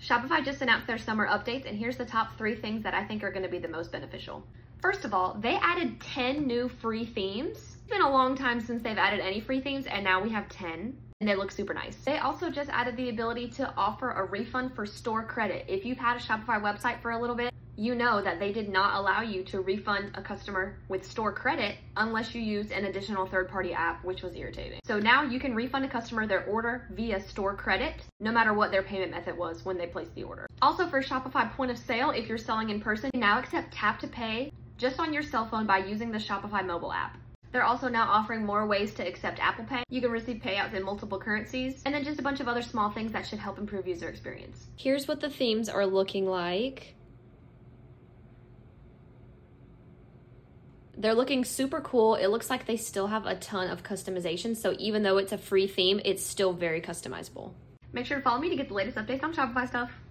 Shopify just announced their summer updates, and here's the top 3 things that I think are going to be the most beneficial. First of all, they added 10 new free themes. It's been a long time since they've added any free themes, and now we have 10, and they look super nice. They also just added the ability to offer a refund for store credit. If you've had a Shopify website for a little bit, you know that they did not allow you to refund a customer with store credit unless you used an additional third-party app, which was irritating. So now you can refund a customer their order via store credit, no matter what their payment method was when they placed the order. Also for Shopify point of sale, if you're selling in person, you now accept tap to pay just on your cell phone by using the Shopify mobile app. They're also now offering more ways to accept Apple Pay. You can receive payouts in multiple currencies, and then just a bunch of other small things that should help improve user experience. Here's what the themes are looking like. They're looking super cool. It looks like they still have a ton of customization, so even though it's a free theme, it's still very customizable. Make sure to follow me to get the latest updates on Shopify stuff.